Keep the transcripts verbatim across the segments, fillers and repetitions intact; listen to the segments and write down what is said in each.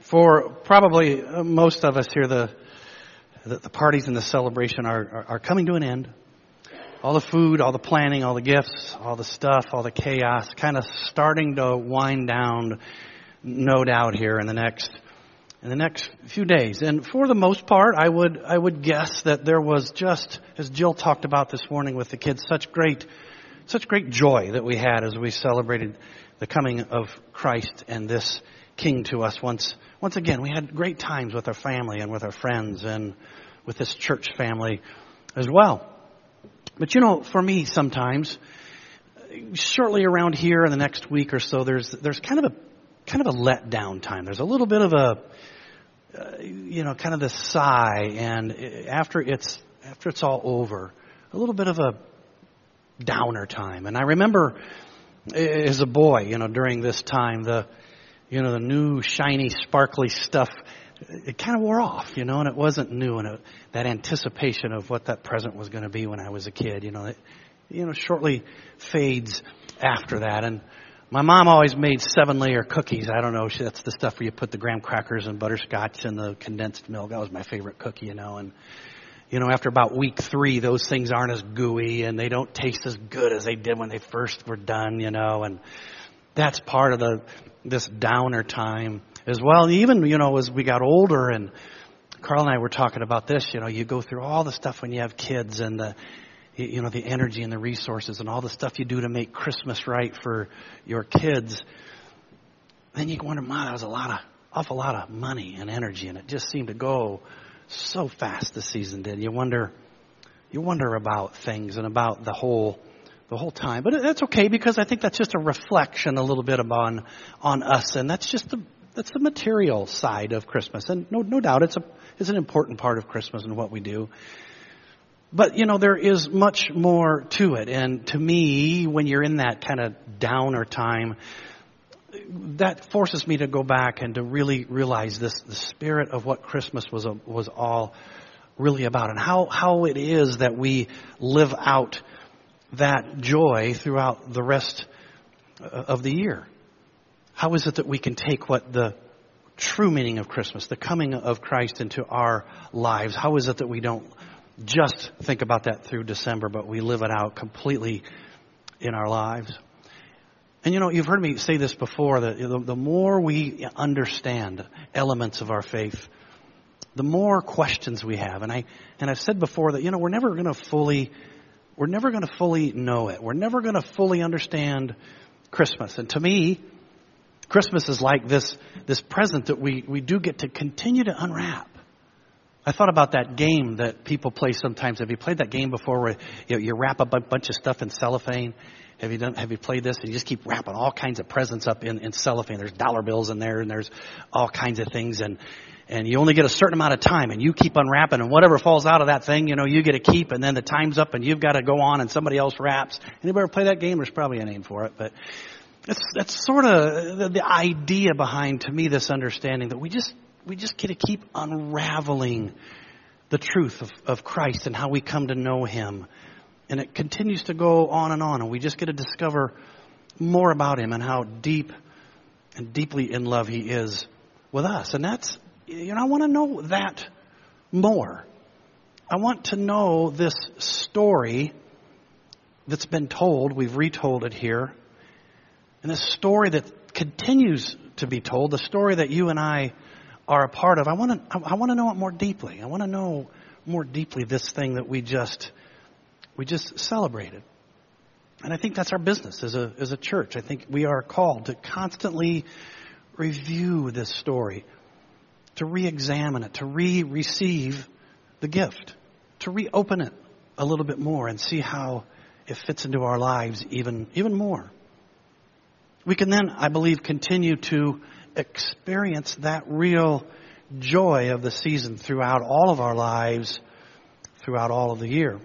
For probably uh, most of us here, the, the the parties and the celebration are, are, are coming to an end. All the food, all the planning, all the gifts, all the stuff, all the chaos, kind of starting to wind down, no doubt, here in the next in the next few days. And for the most part, I would I would guess that there was just, as Jill talked about this morning with the kids, such great such great joy that we had as we celebrated the coming of Christ and this King to us once once again. We had great times with our family and with our friends and with this church family as well. But you know, for me sometimes, shortly around here in the next week or so, there's there's kind of a kind of a letdown time. There's a little bit of a uh, you know, kind of the sigh, and after it's after it's all over, a little bit of a downer time. And I remember as a boy, you know, during this time, the You know, the new, shiny, sparkly stuff, it kind of wore off, you know, and it wasn't new. And it, that anticipation of what that present was going to be when I was a kid, you know, it, you know, shortly fades after that. And my mom always made seven-layer cookies. I don't know, that's the stuff where you put the graham crackers and butterscotch and the condensed milk. That was my favorite cookie, you know. And, you know, after about week three, those things aren't as gooey and they don't taste as good as they did when they first were done, you know. And that's part of the this downer time as well. Even, you know, as we got older, and Carl and I were talking about this, you know, you go through all the stuff when you have kids and the, you know, the energy and the resources and all the stuff you do to make Christmas right for your kids. Then you wonder, man, that was a lot of, awful lot of money and energy, and it just seemed to go so fast this season did. You wonder, you wonder about things and about the whole the whole time. But that's okay, because I think that's just a reflection a little bit upon on us, and that's just the that's the material side of Christmas. And no no doubt it's a it's an important part of Christmas and what we do. But you know, there is much more to it. And to me, when you're in that kind of downer time, that forces me to go back and to really realize this the spirit of what Christmas was a, was all really about, and how how it is that we live out that joy throughout the rest of the year. How is it that we can take what the true meaning of Christmas, the coming of Christ into our lives, how is it that we don't just think about that through December, but we live it out completely in our lives? And you know, you've heard me say this before, that the, the more we understand elements of our faith, the more questions we have. And I and I've said before that, you know, we're never going to fully We're never going to fully know it. We're never going to fully understand Christmas. And to me, Christmas is like this this present that we, we do get to continue to unwrap. I thought about that game that people play sometimes. Have you played that game before, where you know, you wrap up a bunch of stuff in cellophane? Have you done? Have you played this? And you just keep wrapping all kinds of presents up in, in cellophane. There's dollar bills in there, and there's all kinds of things. And And you only get a certain amount of time, and you keep unwrapping, and whatever falls out of that thing, you know, you get to keep, and then the time's up and you've got to go on and somebody else wraps. Anybody ever play that game? There's probably a name for it, but it's, that's sort of the, the idea behind, to me, this understanding that we just, we just get to keep unraveling the truth of, of Christ and how we come to know Him. And it continues to go on and on, and we just get to discover more about Him and how deep and deeply in love He is with us. And that's, you know, I want to know that more. I want to know this story that's been told. We've retold it here. And this story that continues to be told, the story that you and I are a part of. I want to I want to know it more deeply. I want to know more deeply this thing that we just we just celebrated. And I think that's our business as a as a church. I think we are called to constantly review this story, to re-examine it, to re-receive the gift, to reopen it a little bit more and see how it fits into our lives even, even more. We can then, I believe, continue to experience that real joy of the season throughout all of our lives, throughout all of the year.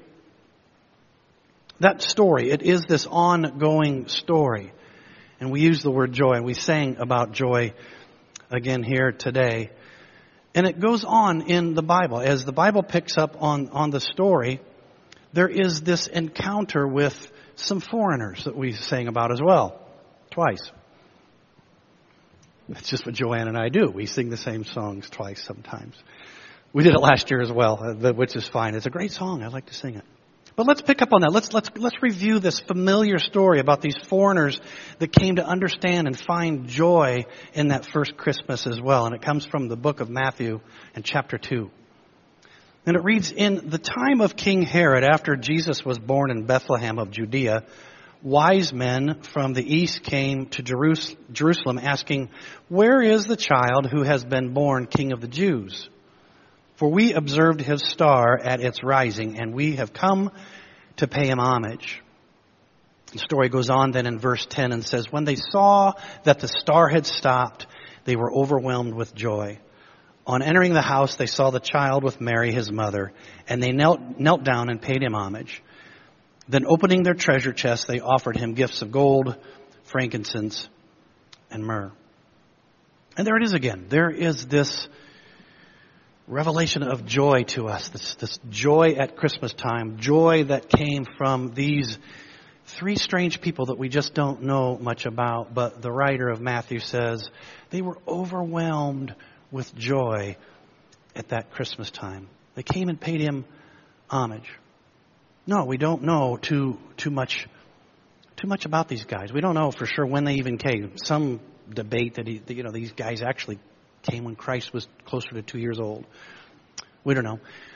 That story, it is this ongoing story. And we use the word joy, and we sang about joy again here today. And it goes on in the Bible. As the Bible picks up on, on the story, there is this encounter with some foreigners that we sang about as well, twice. That's just what Joanne and I do. We sing the same songs twice sometimes. We did it last year as well, which is fine. It's a great song. I like to sing it. But let's pick up on that. Let's let's let's review this familiar story about these foreigners that came to understand and find joy in that first Christmas as well. And it comes from the book of Matthew in chapter two. And it reads, in the time of King Herod, after Jesus was born in Bethlehem of Judea, wise men from the east came to Jerusalem asking, where is the child who has been born King of the Jews? For we observed his star at its rising, and we have come to pay him homage. The story goes on then in verse ten and says, when they saw that the star had stopped, they were overwhelmed with joy. On entering the house, they saw the child with Mary, his mother, and they knelt, knelt down and paid him homage. Then opening their treasure chests, they offered him gifts of gold, frankincense, and myrrh. And there it is again. There is this revelation of joy to us, this, this joy at Christmas time, joy that came from these three strange people that we just don't know much about, but the writer of Matthew says they were overwhelmed with joy at that Christmas time. They came and paid him homage. No, we don't know too too much too much about these guys. We don't know for sure when they even came. Some debate that he, you know these guys actually came when Christ was closer to two years old. We don't know.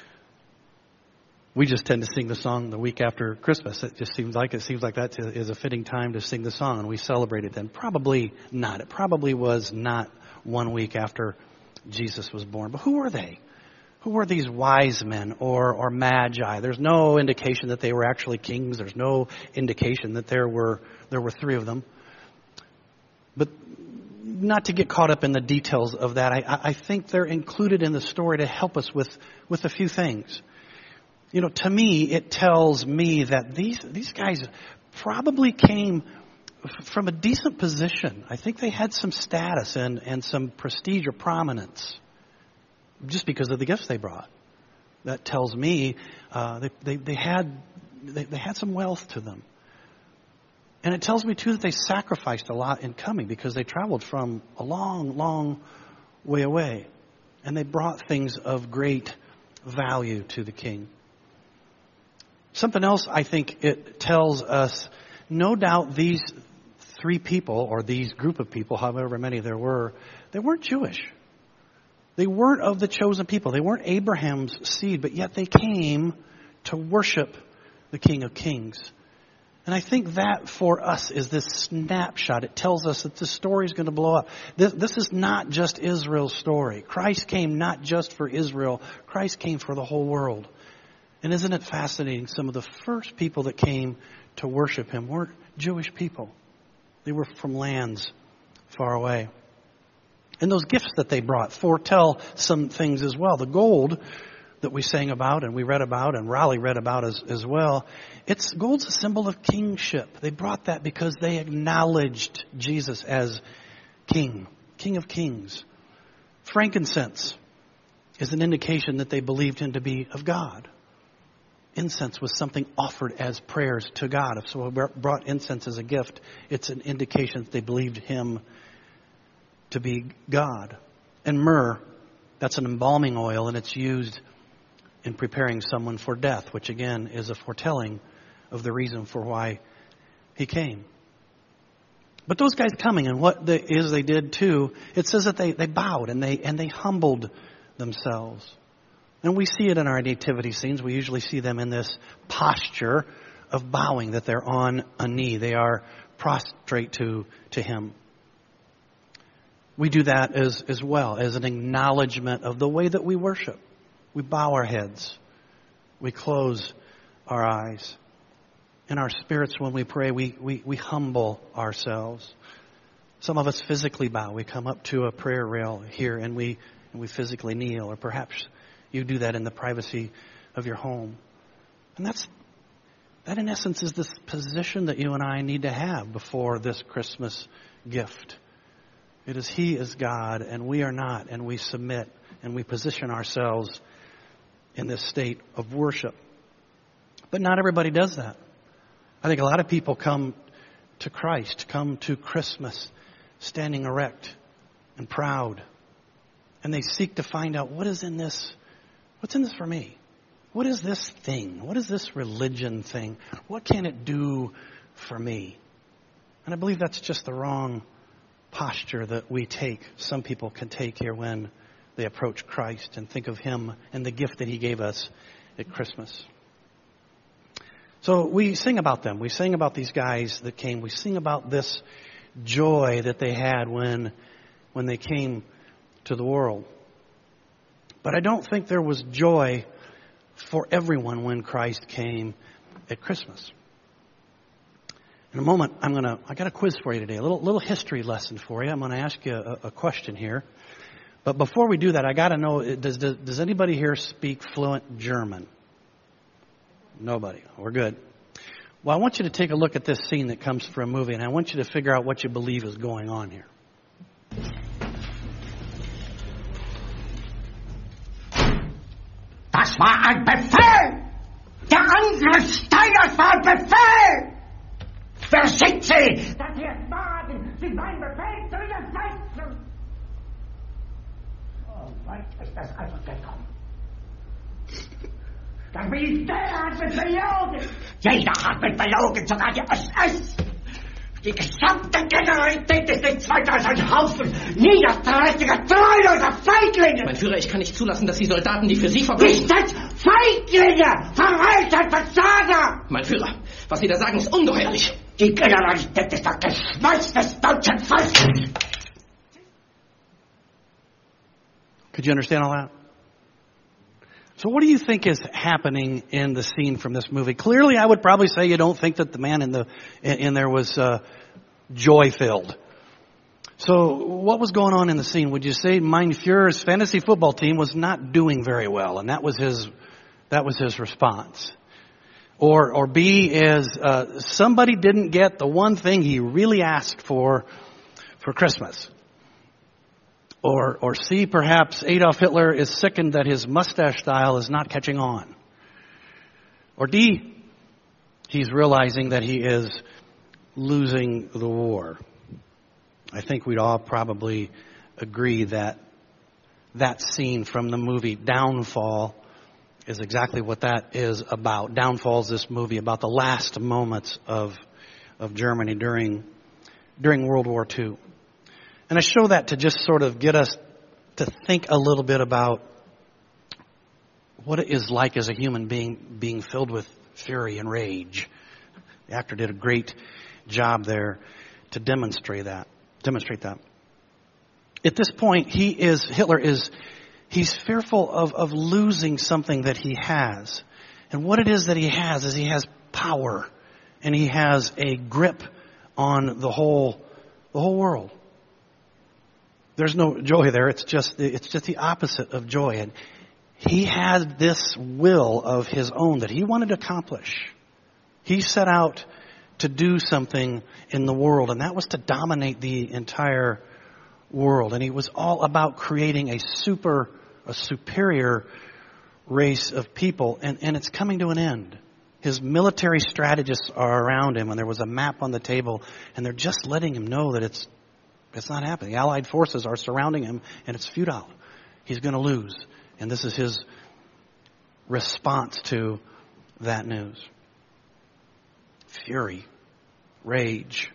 We just tend to sing the song the week after Christmas. It just seems like it seems like that is a fitting time to sing the song, and we celebrate it then. Probably not. It probably was not one week after Jesus was born. But who were they? Who were these wise men or or magi? There's no indication that they were actually kings. There's no indication that there were there were three of them. But not to get caught up in the details of that, I, I think they're included in the story to help us with, with a few things. You know, to me, it tells me that these these guys probably came from a decent position. I think they had some status and, and some prestige or prominence just because of the gifts they brought. That tells me uh, they, they, they had they, they had some wealth to them. And it tells me, too, that they sacrificed a lot in coming because they traveled from a long, long way away. And they brought things of great value to the king. Something else I think it tells us, no doubt these three people, or these group of people, however many there were, they weren't Jewish. They weren't of the chosen people. They weren't Abraham's seed, but yet they came to worship the King of Kings. And I think that for us is this snapshot. It tells us that the story is going to blow up. This, this is not just Israel's story. Christ came not just for Israel. Christ came for the whole world. And isn't it fascinating? Some of the first people that came to worship him weren't Jewish people. They were from lands far away. And those gifts that they brought foretell some things as well. The gold that we sang about and we read about and Raleigh read about as, as well, it's gold's a symbol of kingship. They brought that because they acknowledged Jesus as king, King of Kings. Frankincense is an indication that they believed him to be of God. Incense was something offered as prayers to God. If someone brought incense as a gift, it's an indication that they believed him to be God. And myrrh, that's an embalming oil, and it's used in preparing someone for death, which again is a foretelling of the reason for why he came. But those guys coming, and what they, is they did too, it says that they, they bowed and they and they humbled themselves. And we see it in our nativity scenes. We usually see them in this posture of bowing, that they're on a knee. They are prostrate to, to him. We do that as, as well, as an acknowledgement of the way that we worship. We bow our heads. We close our eyes. In our spirits, when we pray, we, we, we humble ourselves. Some of us physically bow. We come up to a prayer rail here and we and we physically kneel. Or perhaps you do that in the privacy of your home. And that's that in essence is this position that you and I need to have before this Christmas gift. It is He is God and we are not, and we submit and we position ourselves in this state of worship. But not everybody does that. I think a lot of people come to Christ, come to Christmas standing erect and proud. And they seek to find out, what is in this? What's in this for me? What is this thing? What is this religion thing? What can it do for me? And I believe that's just the wrong posture that we take, some people can take here when they approach Christ and think of Him and the gift that He gave us at Christmas. So we sing about them. We sing about these guys that came. We sing about this joy that they had when, when they came to the world. But I don't think there was joy for everyone when Christ came at Christmas. In a moment, I'm going to, I got a quiz for you today, a little, little history lesson for you. I'm going to ask you a, a question here. But before we do that, I got to know, does, does, does anybody here speak fluent German? Nobody. We're good. Well, I want you to take a look at this scene that comes from a movie, and I want you to figure out what you believe is going on here. Das war ein Befehl! Der Angriff Steiners war ein Befehl! Wer sind Sie, dass Sie es wagen, sich meinen Befehl zu widersetzen? So weit ist das also gekommen. Das Militär hat mich belogen. Jeder hat mich belogen, sogar die S S. Die gesamte Generalität ist nichts weiter als ein Haufen niederträchtiger, treuloser Feiglinge. Mein Führer, ich kann nicht zulassen, dass die Soldaten, die für Sie verbringen... Nicht als Feiglinge, Verräter, Versager. Mein Führer, was Sie da sagen, ist ungeheuerlich. Die Generalität ist das Geschmeiß des deutschen Volkes. Could you understand all that? So what do you think is happening in the scene from this movie? Clearly, I would probably say you don't think that the man in the in, in there was uh, joy-filled. So what was going on in the scene? Would you say Mein Führer's fantasy football team was not doing very well, and that was his that was his response? Or or B is uh, somebody didn't get the one thing he really asked for for Christmas? Or, or C, perhaps Adolf Hitler is sickened that his mustache style is not catching on. Or D, he's realizing that he is losing the war. I think we'd all probably agree that that scene from the movie Downfall is exactly what that is about. Downfall is this movie about the last moments of, of Germany during, during World War Two. And I show that to just sort of get us to think a little bit about what it is like as a human being being filled with fury and rage. The actor did a great job there to demonstrate that. Demonstrate that. At this point, he is Hitler is he's fearful of, of losing something that he has. And what it is that he has is he has power, and he has a grip on the whole the whole world. There's no joy there. It's just it's just the opposite of joy. And he had this will of his own that he wanted to accomplish. He set out to do something in the world, and that was to dominate the entire world. And he was all about creating a super, a superior race of people. And, and it's coming to an end. His military strategists are around him, and there was a map on the table, and they're just letting him know that it's It's not happening. The Allied forces are surrounding him, and it's futile. He's going to lose. And this is his response to that news. Fury, rage,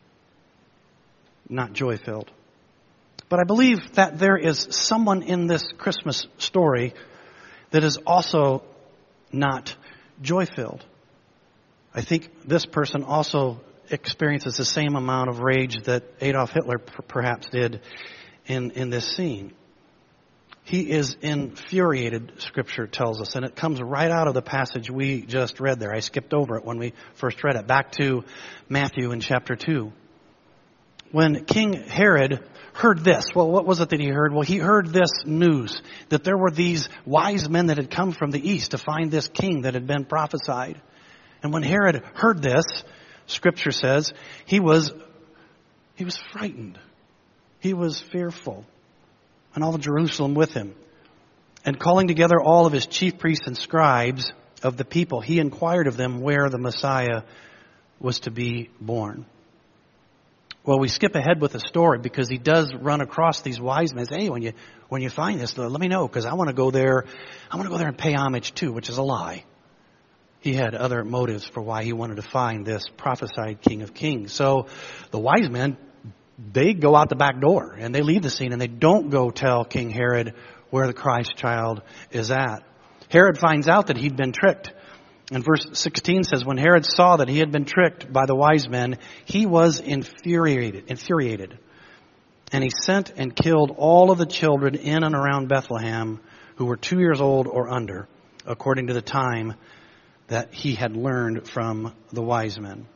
not joy-filled. But I believe that there is someone in this Christmas story that is also not joy-filled. I think this person also experiences the same amount of rage that Adolf Hitler p- perhaps did in, in this scene. He is infuriated, Scripture tells us, and it comes right out of the passage we just read there. I skipped over it when we first read it. Back to Matthew in chapter two. When King Herod heard this, well, what was it that he heard? Well, he heard this news, that there were these wise men that had come from the east to find this king that had been prophesied. And when Herod heard this, Scripture says he was he was frightened. He was fearful. And all of Jerusalem with him. And calling together all of his chief priests and scribes of the people, he inquired of them where the Messiah was to be born. Well, we skip ahead with the story because he does run across these wise men. Hey, when you when you find this, let me know because I want to go there. I want to go there and pay homage too, which is a lie. He had other motives for why he wanted to find this prophesied King of Kings. So the wise men, they go out the back door and they leave the scene and they don't go tell King Herod where the Christ child is at. Herod finds out that he'd been tricked. And verse sixteen says, when Herod saw that he had been tricked by the wise men, he was infuriated, infuriated. And he sent and killed all of the children in and around Bethlehem who were two years old or under, according to the time that he had learned from the wise men.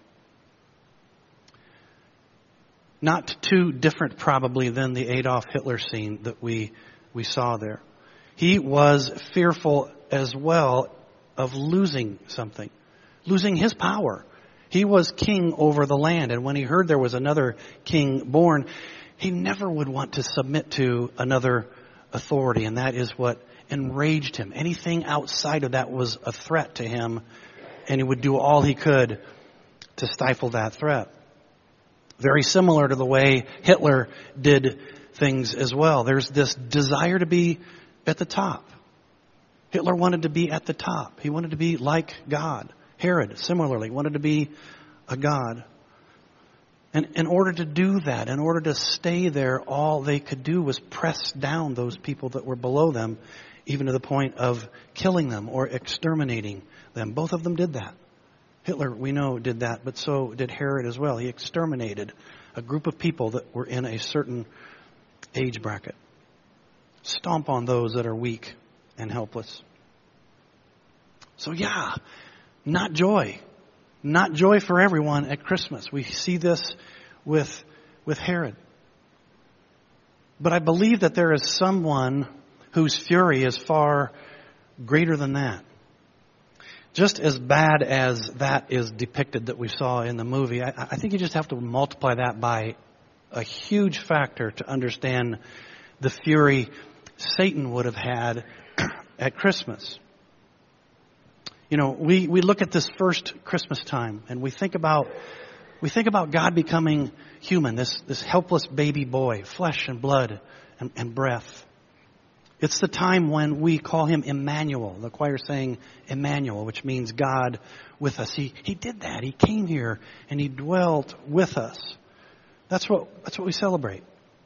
Not too different probably than the Adolf Hitler scene that we, we saw there. He was fearful as well of losing something, losing his power. He was king over the land, and when he heard there was another king born, he never would want to submit to another authority, and that is what enraged him. Anything outside of that was a threat to him, and he would do all he could to stifle that threat. Very similar to the way Hitler did things as well. There's this desire to be at the top. Hitler wanted to be at the top. He wanted to be like God. Herod, similarly, wanted to be a god. And in order to do that, in order to stay there, all they could do was press down those people that were below them, even to the point of killing them or exterminating them. Both of them did that. Hitler, we know, did that, but so did Herod as well. He exterminated a group of people that were in a certain age bracket. Stomp on those that are weak and helpless. So yeah, not joy. Not joy for everyone at Christmas. We see this with, with Herod. But I believe that there is someone whose fury is far greater than that. Just as bad as that is depicted that we saw in the movie, I, I think you just have to multiply that by a huge factor to understand the fury Satan would have had at Christmas. You know, we, we look at this first Christmas time and we think about we think about God becoming human, this, this helpless baby boy, flesh and blood and, and breath. It's the time when we call him Emmanuel. The choir saying Emmanuel, which means God with us. He he did that. He came here and he dwelt with us. That's what that's what we celebrate.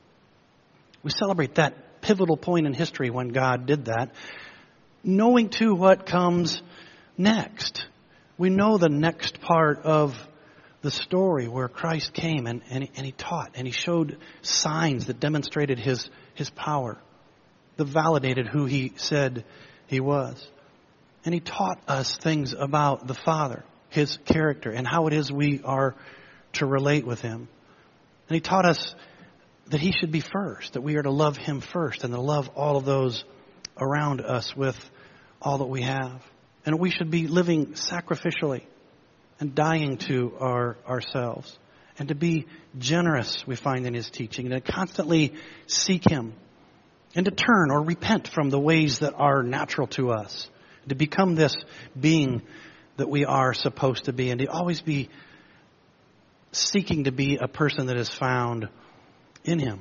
We celebrate that pivotal point in history when God did that, knowing too what comes next. We know the next part of the story where Christ came and, and, and he taught and he showed signs that demonstrated his, his power, that validated who he said he was. And he taught us things about the Father, his character, and how it is we are to relate with him. And he taught us that he should be first, that we are to love him first and to love all of those around us with all that we have. And we should be living sacrificially and dying to our ourselves. And to be generous, we find in his teaching, and to constantly seek him. And to turn or repent from the ways that are natural to us. To become this being that we are supposed to be. And to always be seeking to be a person that is found in him.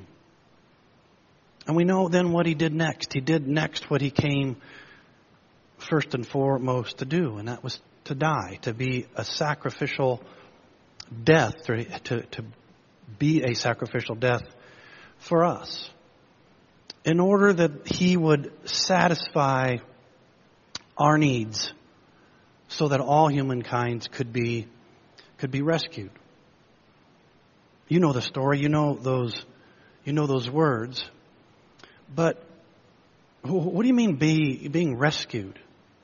And we know then what he did next. He did next what he came first and foremost to do, and that was to die, to be a sacrificial death, to, to, to be a sacrificial death for us, in order that he would satisfy our needs so that all humankind could be could be rescued. You know the story, you know those you know those words, but what do you mean be being rescued?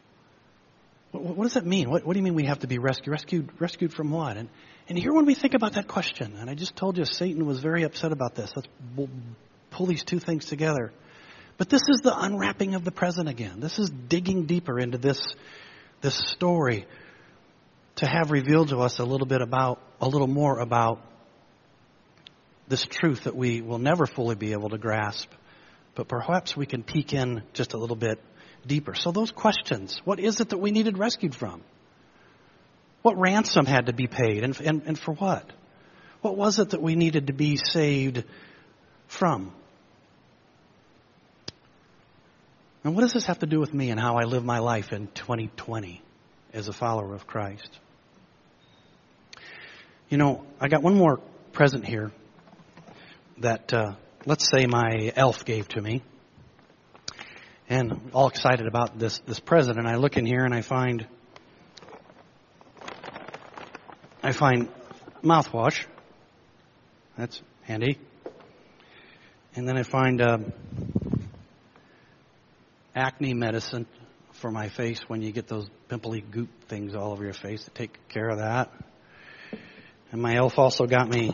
What does that mean? What, what do you mean we have to be rescued? Rescued, rescued from what? And and here when we think about that question, and I just told you Satan was very upset about this. Let's pull these two things together. But this is the unwrapping of the present again. This is digging deeper into this this story to have revealed to us a little bit about, a little more about this truth that we will never fully be able to grasp, but perhaps we can peek in just a little bit deeper. So those questions, what is it that we needed rescued from? What ransom had to be paid and, and, and for what? What was it that we needed to be saved from? And what does this have to do with me and how I live my life in twenty twenty as a follower of Christ? You know, I got one more present here that, uh, let's say my elf gave to me. And I'm all excited about this, this present. And I look in here and I find, I find mouthwash. That's handy. And then I find uh, acne medicine for my face when you get those pimply goop things all over your face to take care of that. And my elf also got me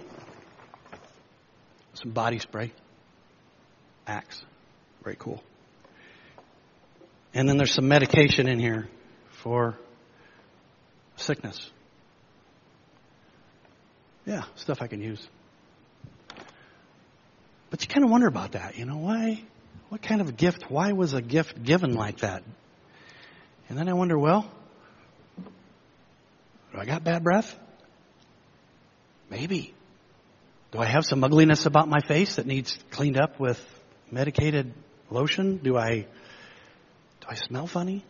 some body spray. Axe. Very cool. And then there's some medication in here for sickness. Yeah, stuff I can use. But you kind of wonder about that. You know, why? What kind of a gift? Why was a gift given like that? And then I wonder, well, do I got bad breath? Maybe. Do I have some ugliness about my face that needs cleaned up with medicated lotion? Do I, do I smell funny?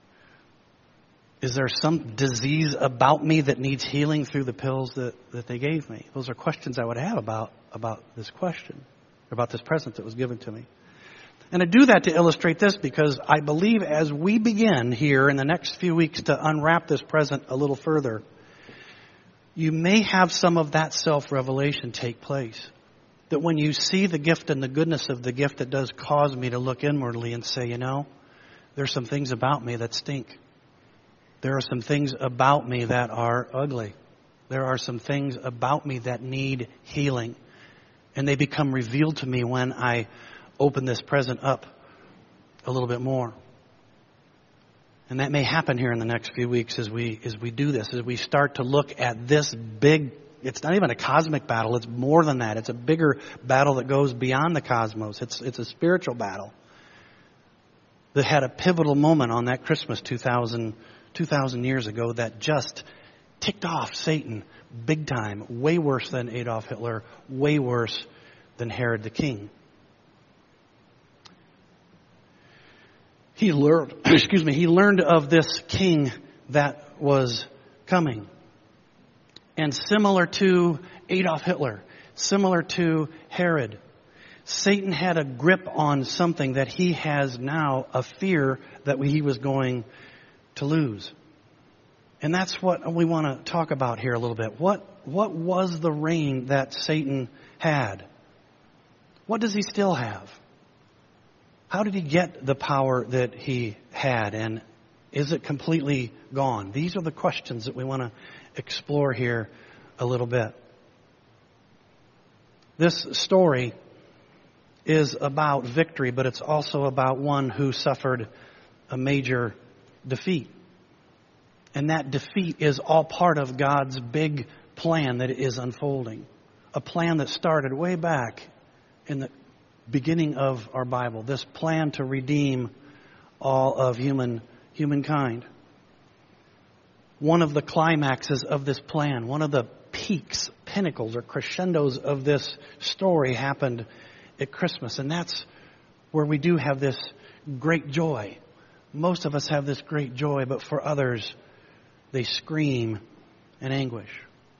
Is there some disease about me that needs healing through the pills that, that they gave me? Those are questions I would have about, about this question, about this present that was given to me. And I do that to illustrate this because I believe as we begin here in the next few weeks to unwrap this present a little further, you may have some of that self-revelation take place. That when you see the gift and the goodness of the gift, it does cause me to look inwardly and say, you know, there's some things about me that stink. There are some things about me that are ugly. There are some things about me that need healing. And they become revealed to me when I open this present up a little bit more. And that may happen here in the next few weeks as we as we do this, as we start to look at this big, it's not even a cosmic battle, it's more than that. It's a bigger battle that goes beyond the cosmos. It's it's a spiritual battle that had a pivotal moment on that Christmas two thousand, two thousand years ago that just ticked off Satan big time, way worse than Adolf Hitler, way worse than Herod the king. He learned, excuse me, he learned of this king that was coming. And similar to Adolf Hitler, similar to Herod, Satan had a grip on something that he has now a fear that he was going to lose. And that's what we want to talk about here a little bit. What, what was the reign that Satan had? What does he still have? How did he get the power that he had? And is it completely gone? These are the questions that we want to explore here a little bit. This story is about victory, but it's also about one who suffered a major defeat. And that defeat is all part of God's big plan that is unfolding. A plan that started way back in the beginning of our Bible. This plan to redeem all of human humankind. One of the climaxes of this plan, one of the peaks, pinnacles, or crescendos of this story happened at Christmas. And that's where we do have this great joy. Most of us have this great joy, but for others, they scream in anguish.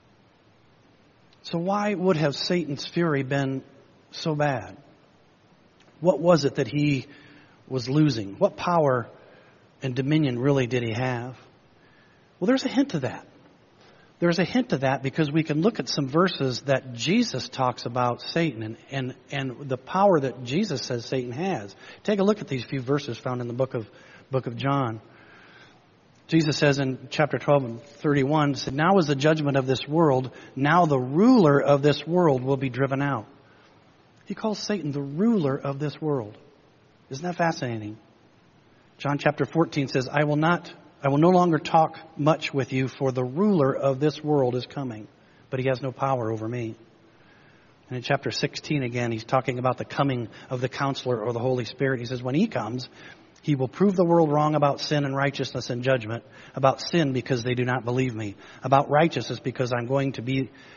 So why would have Satan's fury been so bad? What was it that he was losing? What power and dominion really did he have? Well, there's a hint to that. There's a hint to that because we can look at some verses that Jesus talks about Satan and, and, and the power that Jesus says Satan has. Take a look at these few verses found in the book of book of John. Jesus says in chapter twelve and thirty-one, said, "Now is the judgment of this world. Now the ruler of this world will be driven out." He calls Satan the ruler of this world. Isn't that fascinating? John chapter fourteen says, I will not, I will no longer talk much with you, for the ruler of this world is coming, but he has no power over me. And in chapter sixteen again, he's talking about the coming of the counselor or the Holy Spirit. He says, when he comes, he will prove the world wrong about sin and righteousness and judgment. About sin because they do not believe me. About righteousness because I'm going to be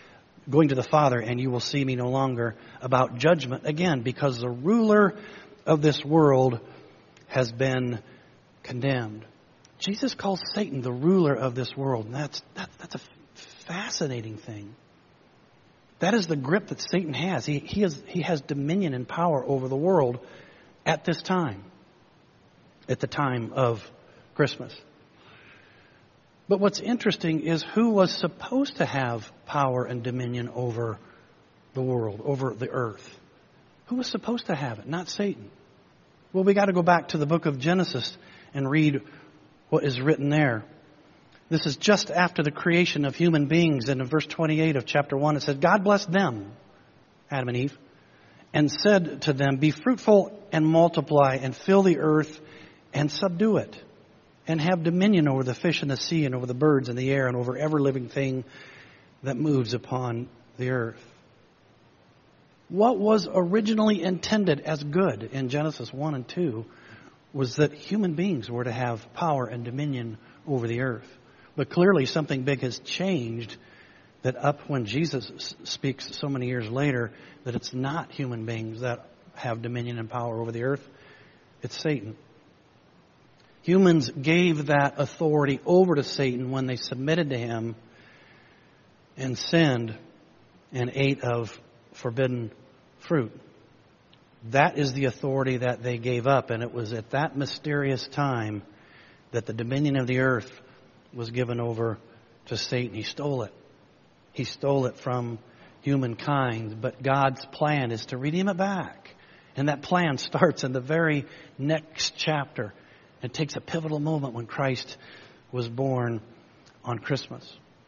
going to the Father, and you will see me no longer, about judgment. Again, because the ruler of this world has been condemned. Jesus calls Satan the ruler of this world. And that's, that, that's a fascinating thing. That is the grip that Satan has. He, he, has. he has dominion and power over the world at this time. At the time of Christmas. But what's interesting is who was supposed to have power and dominion over the world, over the earth. Who was supposed to have it? Not Satan. Well, we got to go back to the book of Genesis and read what is written there. This is just after the creation of human beings. And in verse twenty-eight of chapter one, it says, God blessed them, Adam and Eve, and said to them, be fruitful and multiply and fill the earth and subdue it, and have dominion over the fish in the sea and over the birds in the air and over every living thing that moves upon the earth. What was originally intended as good in Genesis one and two was that human beings were to have power and dominion over the earth. But clearly something big has changed, that up when Jesus speaks so many years later, that it's not human beings that have dominion and power over the earth. It's Satan. Humans gave that authority over to Satan when they submitted to him and sinned and ate of forbidden fruit. That is the authority that they gave up, and it was at that mysterious time that the dominion of the earth was given over to Satan. He stole it. He stole it from humankind, but God's plan is to redeem it back. And that plan starts in the very next chapter. It takes a pivotal moment when Christ was born on Christmas.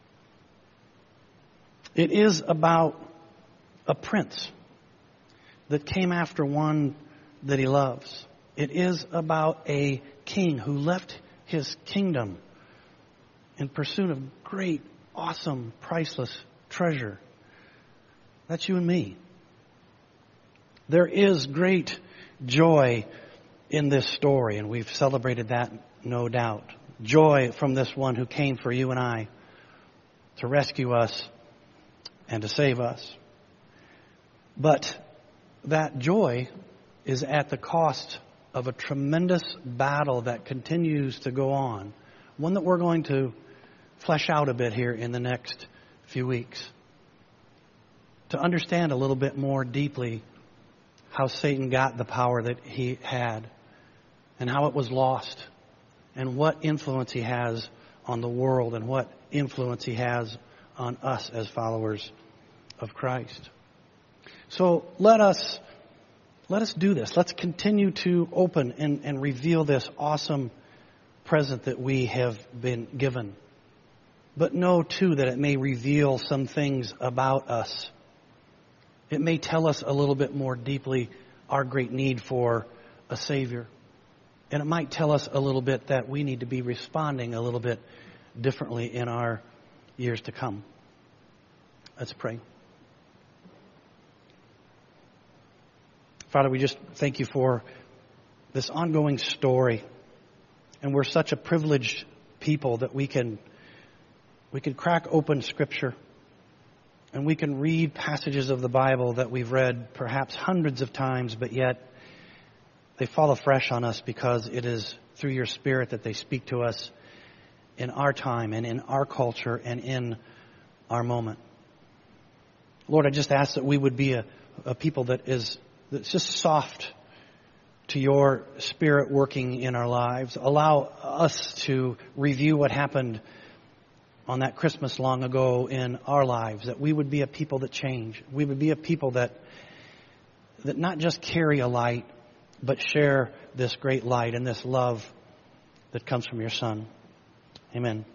It is about a prince that came after one that he loves. It is about a king who left his kingdom in pursuit of great, awesome, priceless treasure. That's you and me. There is great joy in this story, and we've celebrated that, no doubt. Joy from this one who came for you and I to rescue us and to save us. But that joy is at the cost of a tremendous battle that continues to go on. One that we're going to flesh out a bit here in the next few weeks. To understand a little bit more deeply how Satan got the power that he had, and how it was lost, and what influence he has on the world, and what influence he has on us as followers of Christ. So let us let us do this. Let's continue to open and, and reveal this awesome present that we have been given. But know too that it may reveal some things about us. It may tell us a little bit more deeply our great need for a Savior. And it might tell us a little bit that we need to be responding a little bit differently in our years to come. Let's pray. Father, we just thank you for this ongoing story. And we're such a privileged people that we can we can crack open Scripture. And we can read passages of the Bible that we've read perhaps hundreds of times, but yet they fall afresh on us because it is through your Spirit that they speak to us in our time and in our culture and in our moment. Lord, I just ask that we would be a, a people that is that's just soft to your Spirit working in our lives. Allow us to review what happened on that Christmas long ago in our lives, that we would be a people that change. We would be a people that that not just carry a light, but share this great light and this love that comes from your Son. Amen.